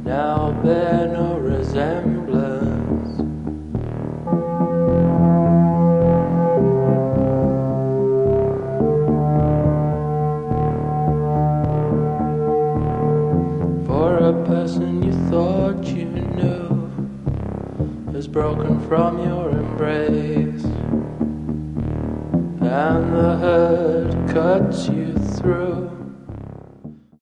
now bear no resemblance. For a person you thought you knew has broken from your embrace, and the hurt cuts you through.